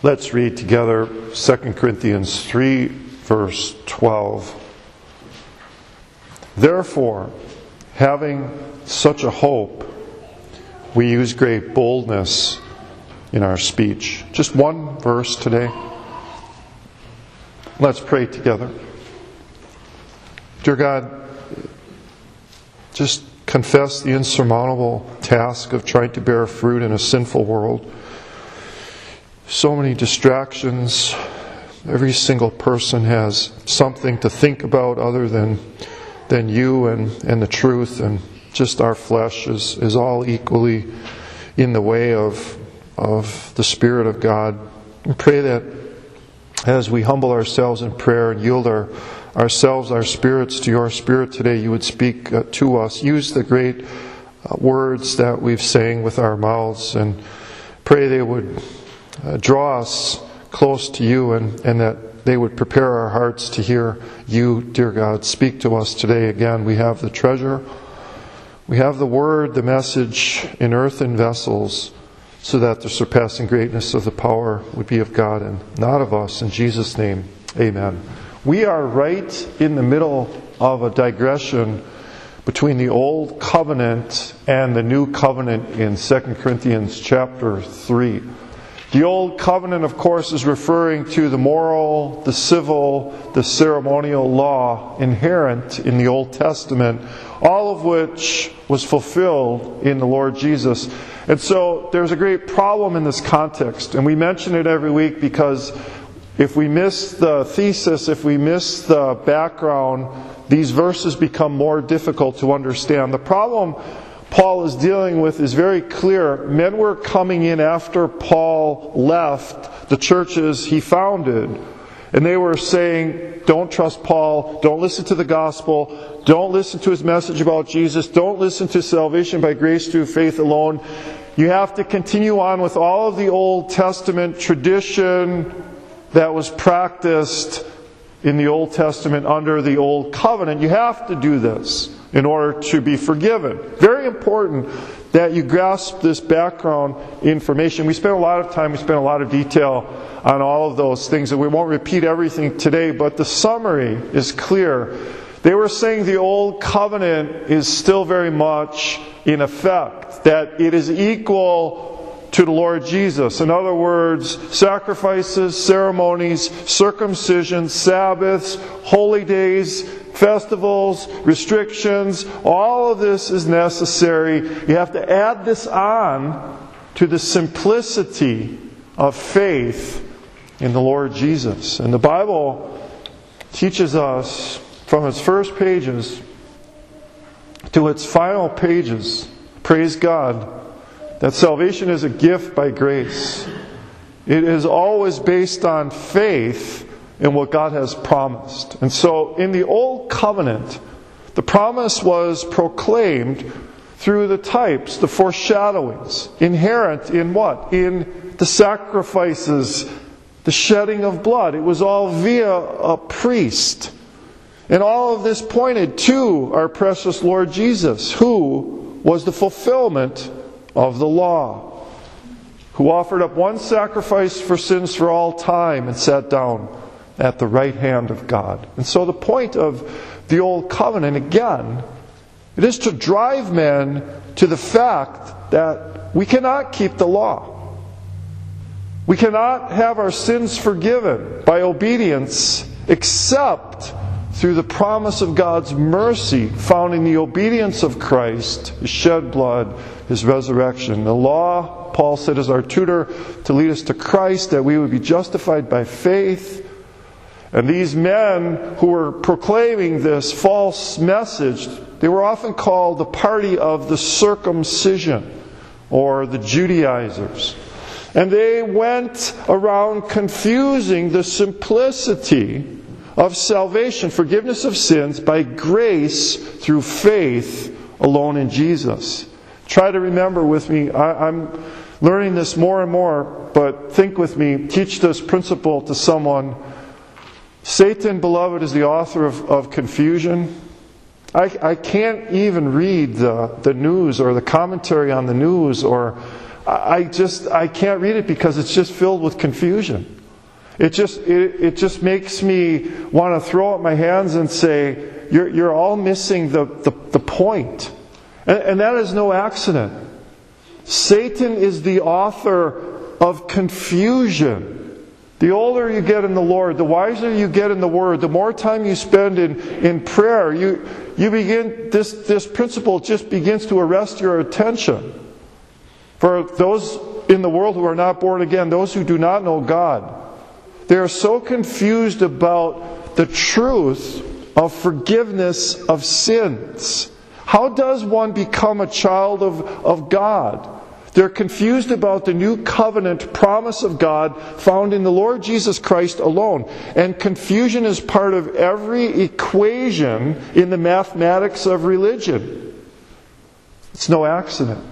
Let's read together 2 Corinthians 3, verse 12. Therefore, having such a hope, we use great boldness in our speech. Just one verse today. Let's pray together. Dear God, just confess the insurmountable task of trying to bear fruit in a sinful world. So many distractions. Every single person has something to think about other than you and the truth, and just our flesh is all equally in the way of the Spirit of God. We pray that as we humble ourselves in prayer and yield ourselves, our spirits to your Spirit today, you would speak to us. Use the great words that we've sang with our mouths, and pray they would draw us close to you, and that they would prepare our hearts to hear you, dear God. Speak to us today again. We have the treasure. We have the word, the message in earthen vessels, so that the surpassing greatness of the power would be of God and not of us. In Jesus' name, amen. We are right in the middle of a digression between the Old Covenant and the New Covenant in 2 Corinthians chapter 3. The Old Covenant, of course, is referring to the moral, the civil, the ceremonial law inherent in the Old Testament, all of which was fulfilled in the Lord Jesus. And so there's a great problem in this context, and we mention it every week because if we miss the thesis, if we miss the background, these verses become more difficult to understand. The problem Paul is dealing with is very clear. Men were coming in after Paul left the churches he founded, and they were saying, don't trust Paul, don't listen to the gospel, don't listen to his message about Jesus, don't listen to salvation by grace through faith alone. You have to continue on with all of the Old Testament tradition that was practiced in the Old Testament under the Old Covenant. You have to do this in order to be forgiven. Very important that you grasp this background information. We spent a lot of time, we spent a lot of detail on all of those things, and we won't repeat everything today, but the summary is clear. They were saying the Old Covenant is still very much in effect, that it is equal to the Lord Jesus. In other words, sacrifices, ceremonies, circumcision, Sabbaths, holy days, festivals, restrictions, all of this is necessary. You have to add this on to the simplicity of faith in the Lord Jesus. And the Bible teaches us from its first pages to its final pages, praise God, that salvation is a gift by grace. It is always based on faith in what God has promised. And so in the Old Covenant, the promise was proclaimed through the types, the foreshadowings, inherent in what? In the sacrifices, the shedding of blood. It was all via a priest. And all of this pointed to our precious Lord Jesus, who was the fulfillment of the law, who offered up one sacrifice for sins for all time and sat down at the right hand of God. And so the point of the Old Covenant, again, it is to drive men to the fact that we cannot keep the law. We cannot have our sins forgiven by obedience except through the promise of God's mercy found in the obedience of Christ, His shed blood, His resurrection. The law, Paul said, is our tutor to lead us to Christ, that we would be justified by faith. And these men who were proclaiming this false message, they were often called the party of the circumcision, or the Judaizers. And they went around confusing the simplicity of salvation, forgiveness of sins by grace through faith alone in Jesus. Try to remember with me, I'm learning this more and more, but think with me, teach this principle to someone. Satan, beloved, is the author of confusion. I can't even read the news or the commentary on the news or I can't read it because it's just filled with confusion. It just makes me want to throw up my hands and say, you're all missing the point. And that is no accident. Satan is the author of confusion. The older you get in the Lord, the wiser you get in the Word, the more time you spend in prayer, you begin, this principle just begins to arrest your attention. For those in the world who are not born again, those who do not know God, they are so confused about the truth of forgiveness of sins. How does one become a child of God? They're confused about the new covenant promise of God found in the Lord Jesus Christ alone. And confusion is part of every equation in the mathematics of religion. It's no accident.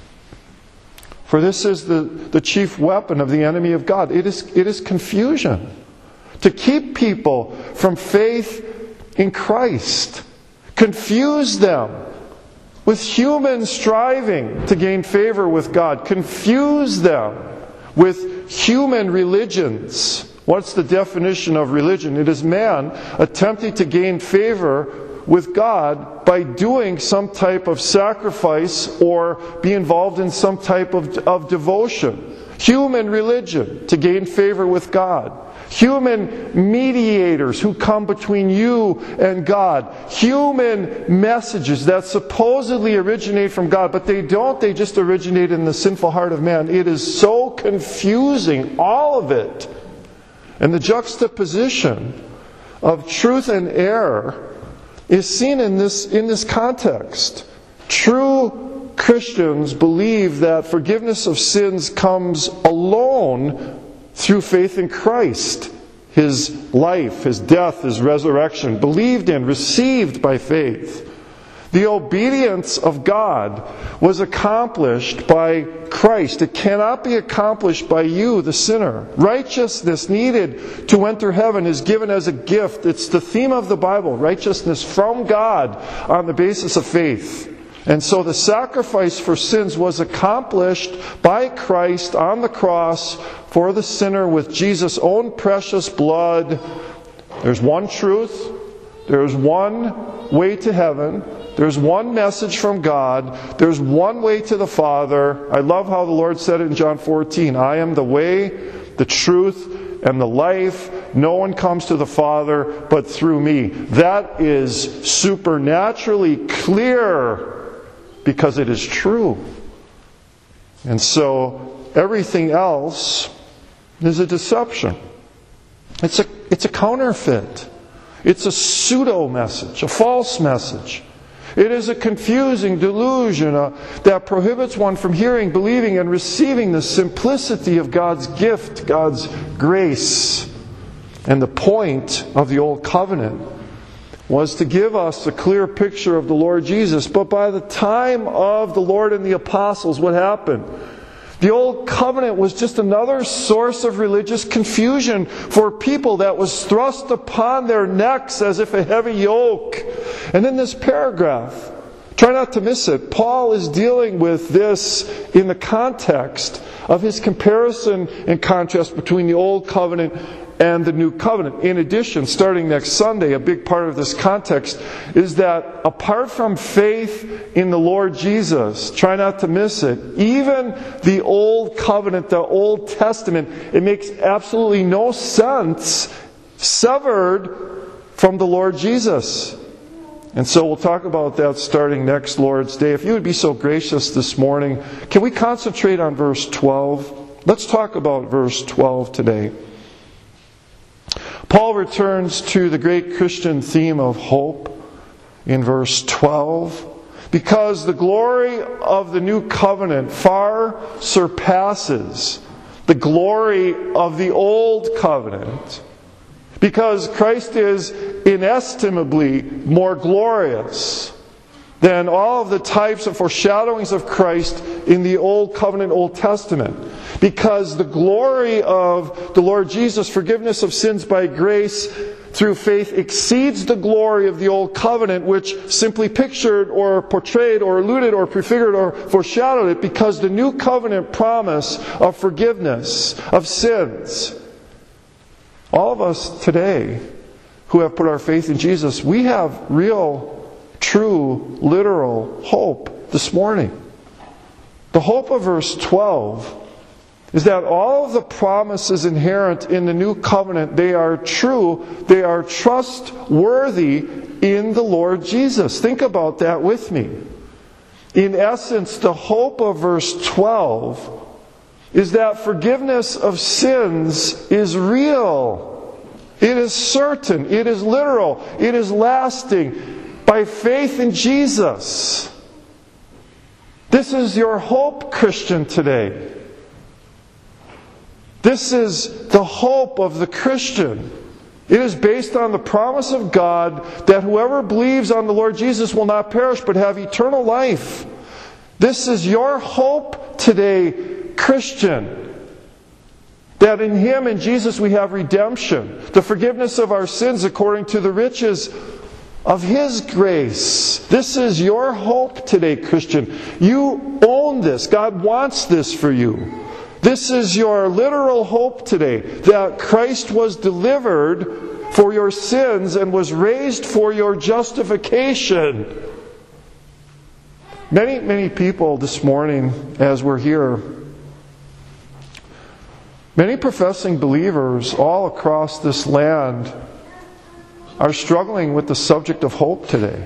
For this is the chief weapon of the enemy of God. It is confusion. To keep people from faith in Christ. Confuse them with human striving to gain favor with God. Confuse them with human religions. What's the definition of religion? It is man attempting to gain favor with God by doing some type of sacrifice or be involved in some type of devotion. Human religion to gain favor with God. Human mediators who come between you and God. Human messages that supposedly originate from God, but they don't. They just originate in the sinful heart of man. It is so confusing, all of it. And the juxtaposition of truth and error is seen in this context. True Christians believe that forgiveness of sins comes alone through faith in Christ, His life, His death, His resurrection, believed in, received by faith. The obedience of God was accomplished by Christ. It cannot be accomplished by you, the sinner. Righteousness needed to enter heaven is given as a gift. It's the theme of the Bible, righteousness from God on the basis of faith. And so the sacrifice for sins was accomplished by Christ on the cross for the sinner with Jesus' own precious blood. There's one truth. There's one way to heaven. There's one message from God. There's one way to the Father. I love how the Lord said it in John 14. I am the way, the truth, and the life. No one comes to the Father but through me. That is supernaturally clear because it is true. And so everything else is a deception. It's a counterfeit. It's a pseudo message, a false message. It is a confusing delusion that prohibits one from hearing, believing, and receiving the simplicity of God's gift, God's grace. And the point of the Old Covenant was to give us a clear picture of the Lord Jesus. But by the time of the Lord and the apostles, what happened? The Old Covenant was just another source of religious confusion for people that was thrust upon their necks as if a heavy yoke. And in this paragraph, try not to miss it, Paul is dealing with this in the context of his comparison and contrast between the Old Covenant and the New Covenant. In addition, starting next Sunday, a big part of this context is that apart from faith in the Lord Jesus, try not to miss it, even the Old Covenant, the Old Testament, it makes absolutely no sense severed from the Lord Jesus. And so we'll talk about that starting next Lord's Day. If you would be so gracious this morning, can we concentrate on verse 12? Let's talk about verse 12 today. Paul returns to the great Christian theme of hope in verse 12. Because the glory of the new covenant far surpasses the glory of the old covenant. Because Christ is inestimably more glorious than all of the types of foreshadowings of Christ in the Old Covenant, Old Testament. Because the glory of the Lord Jesus, forgiveness of sins by grace, through faith exceeds the glory of the old covenant, which simply pictured or portrayed or alluded or prefigured or foreshadowed it, because the new covenant promise of forgiveness of sins. All of us today who have put our faith in Jesus, we have real, true, literal hope this morning. The hope of verse 12 is that all of the promises inherent in the new covenant, they are true, they are trustworthy in the Lord Jesus. Think about that with me. In essence, the hope of verse 12 is that forgiveness of sins is real. It is certain. It is literal. It is lasting by faith in Jesus. This is your hope, Christian, today. This is the hope of the Christian. It is based on the promise of God that whoever believes on the Lord Jesus will not perish but have eternal life. This is your hope today, Christian. That in Him, in Jesus, we have redemption. The forgiveness of our sins according to the riches of His grace. This is your hope today, Christian. You own this. God wants this for you. This is your literal hope today, that Christ was delivered for your sins and was raised for your justification. Many people this morning, as we're here, many professing believers all across this land are struggling with the subject of hope today.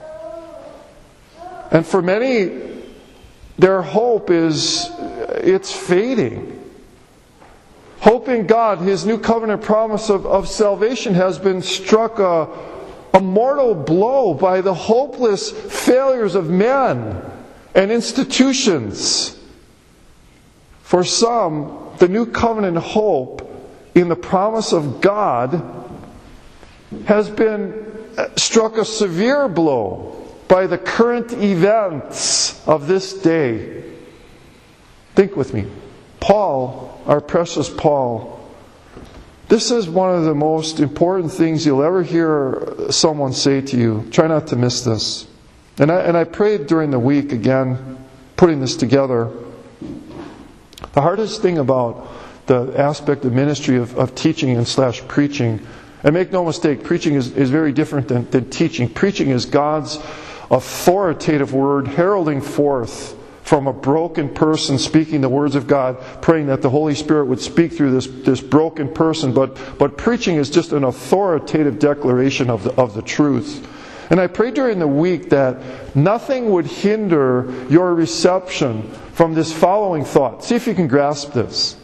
And for many, their hope it's fading. Hope in God, His new covenant promise of salvation, has been struck a mortal blow by the hopeless failures of men and institutions. For some, the new covenant hope in the promise of God has been struck a severe blow by the current events of this day. Think with me. Paul, our precious Paul, this is one of the most important things you'll ever hear someone say to you. Try not to miss this. And I prayed during the week, again, putting this together. The hardest thing about the aspect of ministry of teaching and / preaching, and make no mistake, preaching is very different than teaching. Preaching is God's authoritative word heralding forth from a broken person, speaking the words of God, praying that the Holy Spirit would speak through this broken person. But preaching is just an authoritative declaration of the truth. And I prayed during the week that nothing would hinder your reception from this following thought. See if you can grasp this.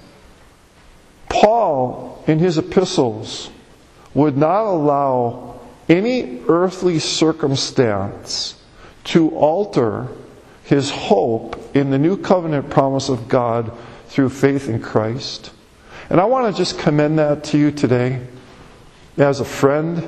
Paul, in his epistles, would not allow any earthly circumstance to alter his hope in the new covenant promise of God through faith in Christ. And I want to just commend that to you today as a friend,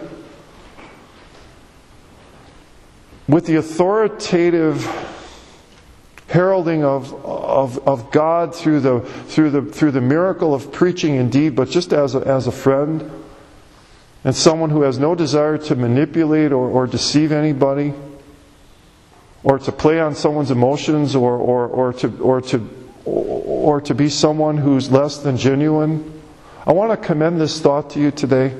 with the authoritative heralding of God through the miracle of preaching indeed, but just as a friend and someone who has no desire to manipulate or deceive anybody, or to play on someone's emotions, or to be someone who's less than genuine. I want to commend this thought to you today.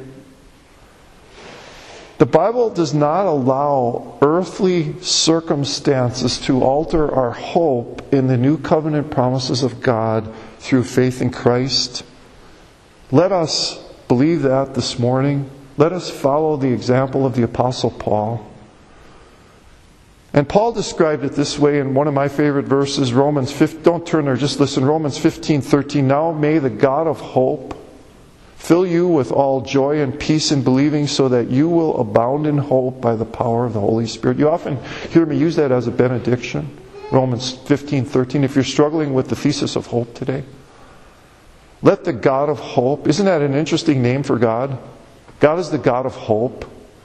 The Bible does not allow earthly circumstances to alter our hope in the new covenant promises of God through faith in Christ. Let us believe that this morning. Let us follow the example of the Apostle Paul. And Paul described it this way in one of my favorite verses, Romans 15. Don't turn there, just listen. Romans 15:13. Now may the God of hope fill you with all joy and peace in believing, so that you will abound in hope by the power of the Holy Spirit. You often hear me use that as a benediction. Romans 15:13. If you're struggling with the thesis of hope today, let the God of hope. Isn't that an interesting name for God? God is the God of hope.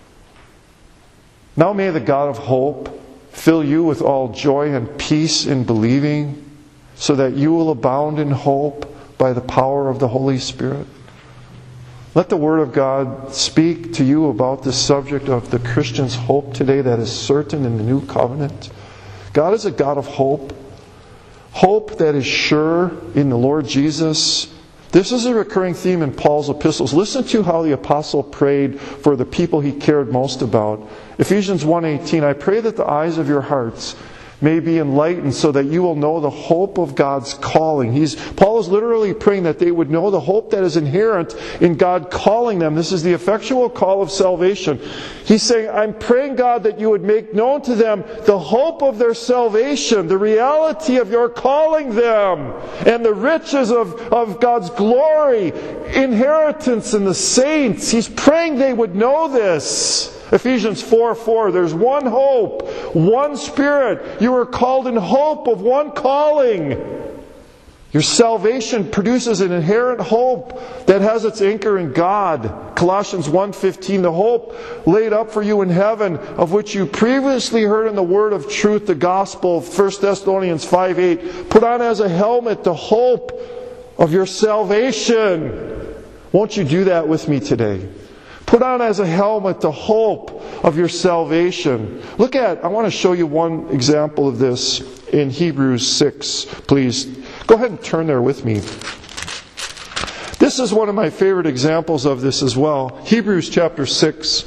Now may the God of hope fill you with all joy and peace in believing, so that you will abound in hope by the power of the Holy Spirit. Let the Word of God speak to you about this subject of the Christian's hope today that is certain in the new covenant. God is a God of hope. Hope that is sure in the Lord Jesus. This is a recurring theme in Paul's epistles. Listen to how the apostle prayed for the people he cared most about. Ephesians 1:18, I pray that the eyes of your hearts may be enlightened so that you will know the hope of God's calling. Paul is literally praying that they would know the hope that is inherent in God calling them. This is the effectual call of salvation. He's saying, I'm praying, God, that you would make known to them the hope of their salvation, the reality of your calling them, and the riches of God's glory, inheritance in the saints. He's praying they would know this. Ephesians 4:4, there's one hope, one Spirit. You are called in hope of one calling. Your salvation produces an inherent hope that has its anchor in God. Colossians 1:15, the hope laid up for you in heaven, of which you previously heard in the word of truth, the gospel. 1 Thessalonians 5:8, put on as a helmet the hope of your salvation. Won't you do that with me today? Put on as a helmet the hope of your salvation. I want to show you one example of this in Hebrews 6, please. Go ahead and turn there with me. This is one of my favorite examples of this as well. Hebrews chapter 6.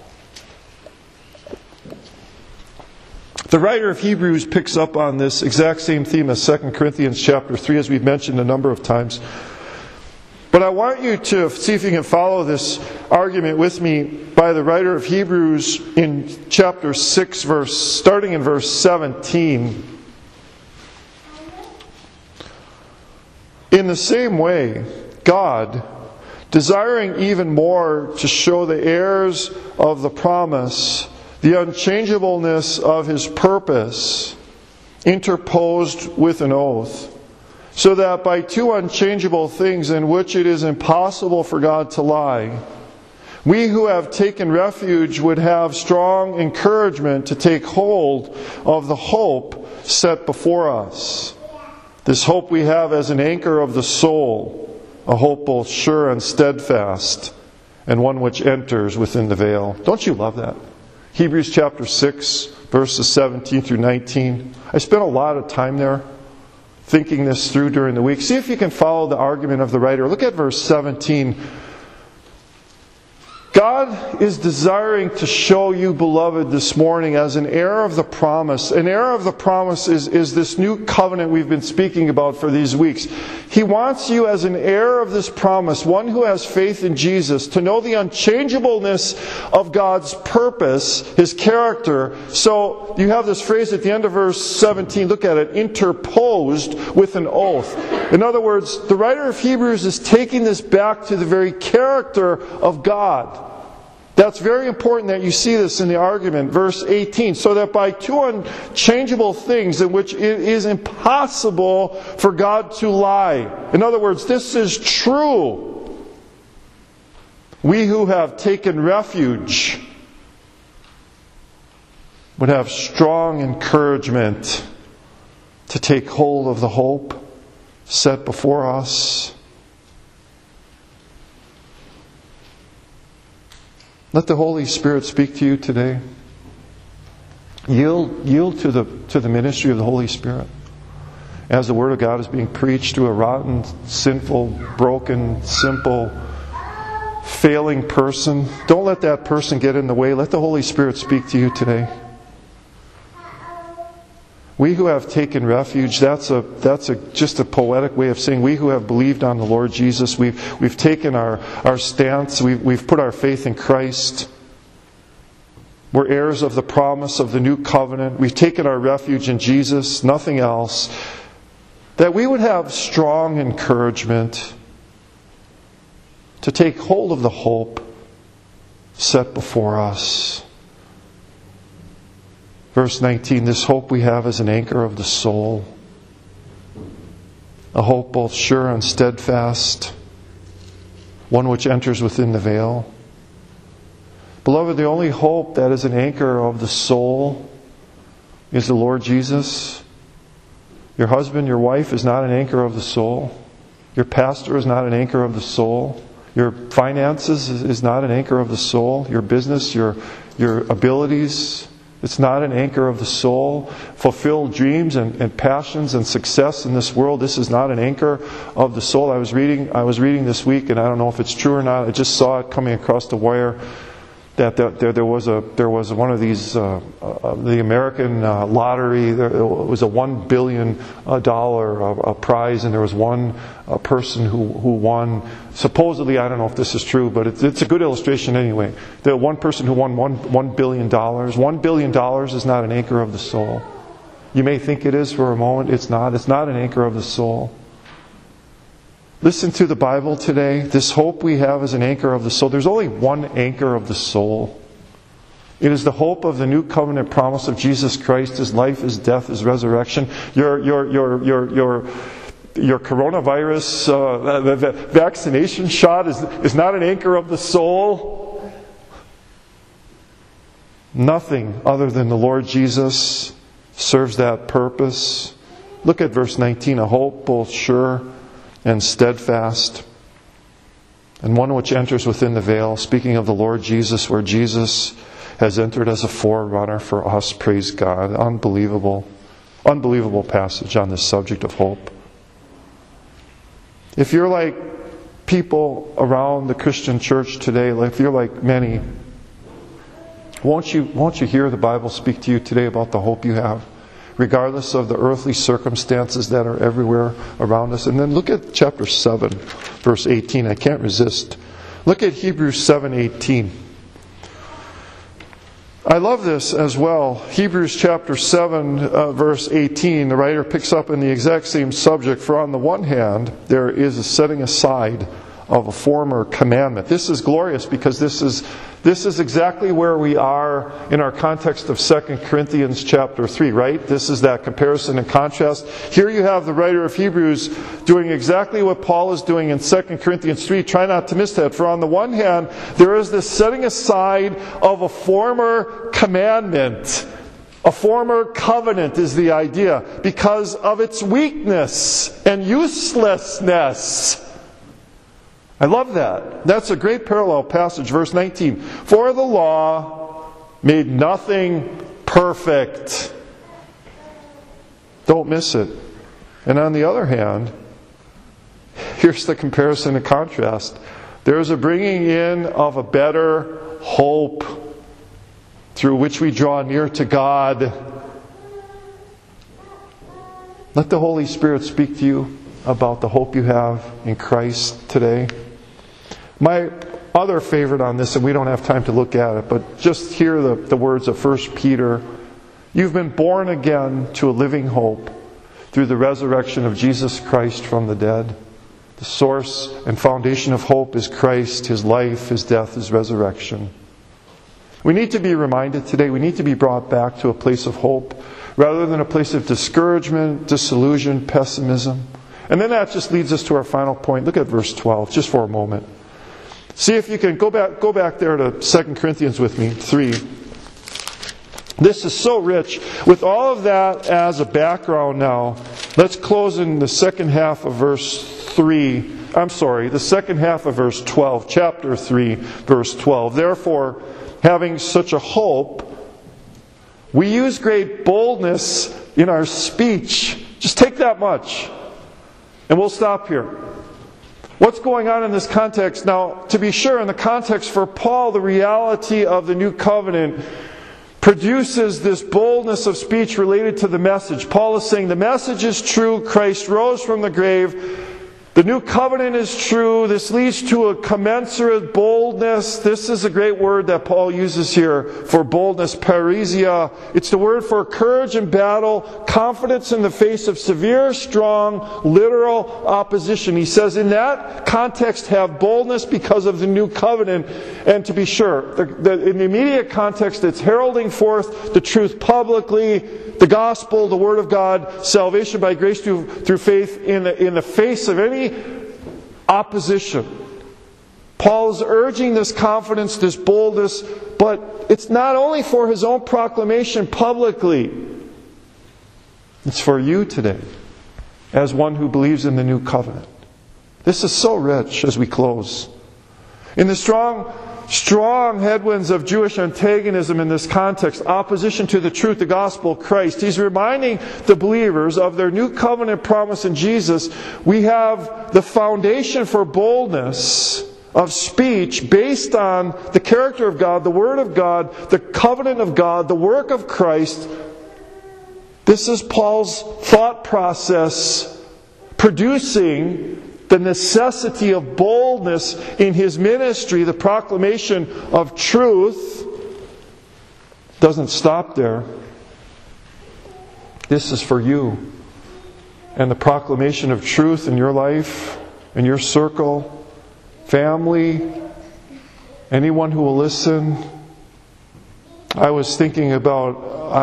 The writer of Hebrews picks up on this exact same theme as 2 Corinthians chapter 3, as we've mentioned a number of times. But I want you to see if you can follow this argument with me by the writer of Hebrews in chapter 6, starting in verse 17. In the same way, God, desiring even more to show the heirs of the promise the unchangeableness of His purpose, interposed with an oath, so that by two unchangeable things in which it is impossible for God to lie, we who have taken refuge would have strong encouragement to take hold of the hope set before us. This hope we have as an anchor of the soul, a hope both sure and steadfast, and one which enters within the veil. Don't you love that? Hebrews chapter 6, verses 17 through 19. I spent a lot of time there thinking this through during the week. See if you can follow the argument of the writer. Look at verse 17. God is desiring to show you, beloved, this morning as an heir of the promise. An heir of the promise is this new covenant we've been speaking about for these weeks. He wants you as an heir of this promise, one who has faith in Jesus, to know the unchangeableness of God's purpose, His character. So you have this phrase at the end of verse 17, look at it, interposed with an oath. In other words, the writer of Hebrews is taking this back to the very character of God. That's very important that you see this in the argument. Verse 18, so that by two unchangeable things in which it is impossible for God to lie. In other words, this is true. We who have taken refuge would have strong encouragement to take hold of the hope set before us. Let the Holy Spirit speak to you today. Yield to the ministry of the Holy Spirit. As the Word of God is being preached to a rotten, sinful, broken, simple, failing person, don't let that person get in the way. Let the Holy Spirit speak to you today. We who have taken refuge, that's just a poetic way of saying we who have believed on the Lord Jesus, we've taken our stance, we've put our faith in Christ. We're heirs of the promise of the new covenant. We've taken our refuge in Jesus, nothing else. That we would have strong encouragement to take hold of the hope set before us. Verse 19, this hope we have is an anchor of the soul. A hope both sure and steadfast. One which enters within the veil. Beloved, the only hope that is an anchor of the soul is the Lord Jesus. Your husband, your wife is not an anchor of the soul. Your pastor is not an anchor of the soul. Your finances is not an anchor of the soul. Your business, your abilities, it's not an anchor of the soul. Fulfilled dreams and passions and success in this world, this is not an anchor of the soul. I was reading this week, and I don't know if it's true or not. I just saw it coming across the wire that there was one of these the American lottery. It was a $1 billion prize, and there was one person who won. Supposedly, I don't know if this is true, but it's a good illustration anyway. The one person who won $1 billion. $1 billion is not an anchor of the soul. You may think it is for a moment. It's not. It's not an anchor of the soul. Listen to the Bible today. This hope we have is an anchor of the soul. There's only one anchor of the soul. It is the hope of the new covenant promise of Jesus Christ, His life, His death, His resurrection. Your coronavirus the vaccination shot is not an anchor of the soul. Nothing other than the Lord Jesus serves that purpose. Look at verse 19. A hope both sure and steadfast, and one which enters within the veil, speaking of the Lord Jesus, where Jesus has entered as a forerunner for us. Praise God. Unbelievable passage on this subject of hope. If you're like people around the Christian church today, if you're like many, won't you hear the Bible speak to you today about the hope you have, regardless of the earthly circumstances that are everywhere around us? And then look at chapter 7, verse 18. I can't resist. Look at Hebrews 7:18. I love this as well. Hebrews chapter 7, verse 18. The writer picks up in the exact same subject. For on the one hand, there is a setting aside of a former commandment. This is glorious because this is exactly where we are in our context of 2 Corinthians chapter 3, right? This is that comparison and contrast. Here you have the writer of Hebrews doing exactly what Paul is doing in 2 Corinthians 3. Try not to miss that. For on the one hand, there is this setting aside of a former commandment. A former covenant is the idea, because of its weakness and uselessness. I love that. That's a great parallel passage, verse 19. For the law made nothing perfect. Don't miss it. And on the other hand, here's the comparison and contrast. There's a bringing in of a better hope through which we draw near to God. Let the Holy Spirit speak to you about the hope you have in Christ today. My other favorite on this, and we don't have time to look at it, but just hear the words of 1 Peter. You've been born again to a living hope through the resurrection of Jesus Christ from the dead. The source and foundation of hope is Christ, His life, His death, His resurrection. We need to be reminded today, we need to be brought back to a place of hope rather than a place of discouragement, disillusion, pessimism. And then that just leads us to our final point. Look at verse 12, just for a moment. See if you can go back there to 2 Corinthians with me, 3. This is so rich. With all of that as a background now, let's close in the second half of verse 3. The second half of verse 12, chapter 3, verse 12. Therefore, having such a hope, we use great boldness in our speech. Just take that much. And we'll stop here. What's going on in this context? Now, to be sure, in the context for Paul, the reality of the new covenant produces this boldness of speech related to the message. Paul is saying the message is true. Christ rose from the grave. The new covenant is true. This leads to a commensurate boldness. This is a great word that Paul uses here for boldness, parrhesia. It's the word for courage in battle, confidence in the face of severe, strong, literal opposition. He says in that context, have boldness because of the new covenant. And to be sure, in the immediate context, it's heralding forth the truth publicly, the gospel, the word of God, salvation by grace through faith in the face of any opposition. Paul is urging this confidence, this boldness, but it's not only for his own proclamation publicly. It's for you today, as one who believes in the new covenant. This is so rich as we close. In the strong headwinds of Jewish antagonism in this context, opposition to the truth, the gospel of Christ, he's reminding the believers of their new covenant promise in Jesus. We have the foundation for boldness of speech based on the character of God, the Word of God, the covenant of God, the work of Christ. This is Paul's thought process producing the necessity of boldness in his ministry. The proclamation of truth doesn't stop there. This is for you. And the proclamation of truth in your life, in your circle, family, anyone who will listen. I was thinking about,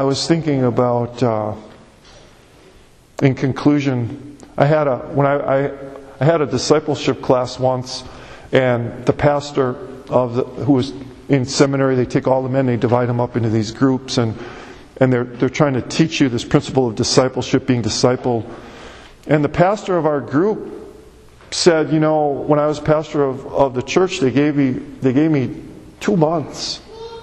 in conclusion, I had a discipleship class once, and the pastor who was in seminary, they take all the men, they divide them up into these groups, and they're trying to teach you this principle of discipleship, being discipled. And the pastor of our group said, when I was pastor of the church, they gave me 2 months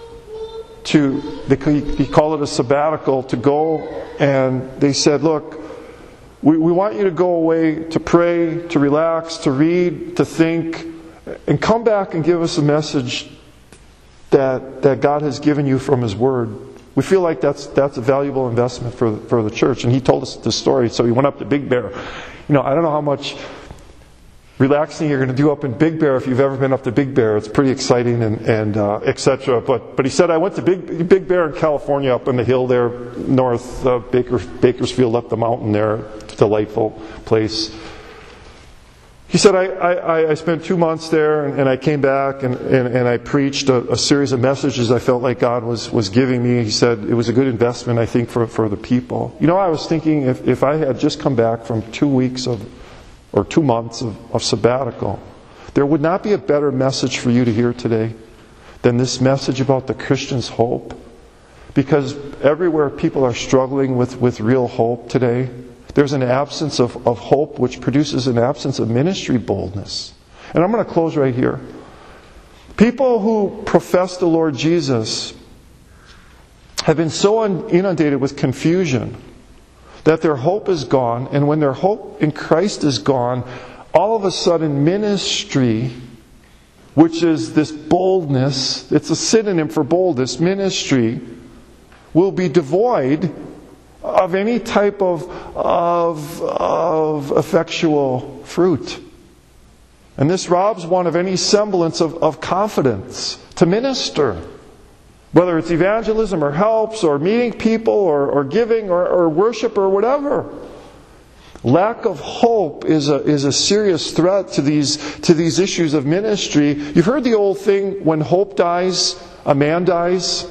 he called it a sabbatical, to go, and they said, look, we want you to go away to pray, to relax, to read, to think, and come back and give us a message that God has given you from His Word. We feel like that's a valuable investment for the church. And he told us this story. So he went up to Big Bear. I don't know how much relaxing you're going to do up in Big Bear if you've ever been up to Big Bear. It's pretty exciting and etc. But he said, I went to Big Bear in California, up on the hill there, north Bakersfield, up the mountain there. Delightful place. He said, I spent 2 months there, and I came back and I preached a series of messages I felt like God was giving me. He said it was a good investment, I think, for the people. I was thinking if I had just come back from 2 weeks or 2 months of sabbatical, there would not be a better message for you to hear today than this message about the Christian's hope. Because everywhere people are struggling with real hope today, there's an absence of hope, which produces an absence of ministry boldness. And I'm going to close right here. People who profess the Lord Jesus have been so inundated with confusion that their hope is gone. And when their hope in Christ is gone, all of a sudden ministry, which is this boldness, it's a synonym for boldness, ministry, will be devoid of any type of effectual fruit. And this robs one of any semblance of confidence to minister. Whether it's evangelism or helps or meeting people or giving or worship or whatever. Lack of hope is a serious threat to these issues of ministry. You've heard the old thing, when hope dies, a man dies.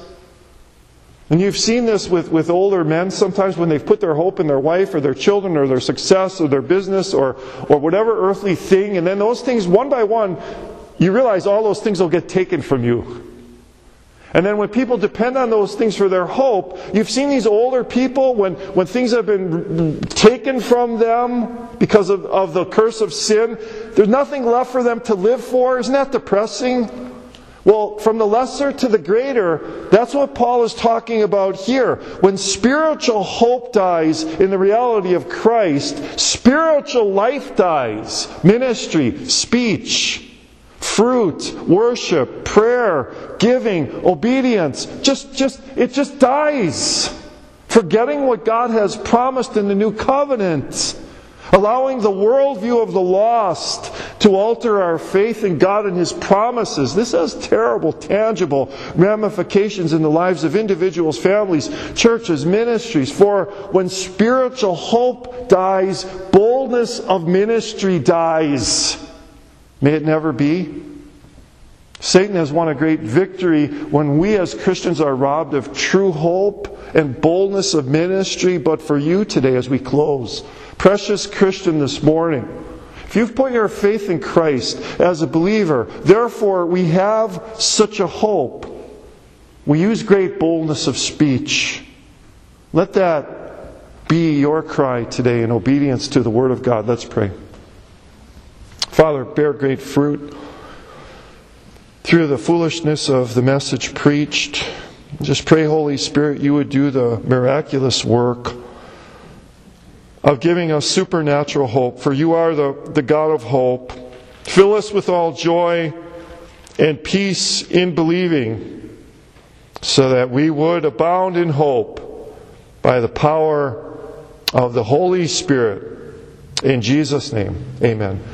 And you've seen this with older men sometimes when they've put their hope in their wife or their children or their success or their business or whatever earthly thing. And then those things, one by one, you realize all those things will get taken from you. And then when people depend on those things for their hope, you've seen these older people, when things have been taken from them because of the curse of sin, there's nothing left for them to live for. Isn't that depressing? Well, from the lesser to the greater, that's what Paul is talking about here. When spiritual hope dies in the reality of Christ, spiritual life dies. Ministry, speech, fruit, worship, prayer, giving, obedience, it just dies. Forgetting what God has promised in the new covenant. Allowing the worldview of the lost to alter our faith in God and His promises. This has terrible, tangible ramifications in the lives of individuals, families, churches, ministries. For when spiritual hope dies, boldness of ministry dies. May it never be. Satan has won a great victory when we as Christians are robbed of true hope and boldness of ministry. But for you today, as we close, precious Christian, this morning, if you've put your faith in Christ as a believer, therefore we have such a hope. We use great boldness of speech. Let that be your cry today in obedience to the Word of God. Let's pray. Father, bear great fruit. through the foolishness of the message preached. Just pray, Holy Spirit, you would do the miraculous work of giving us supernatural hope, for you are the God of hope. Fill us with all joy and peace in believing, so that we would abound in hope by the power of the Holy Spirit. In Jesus' name, amen.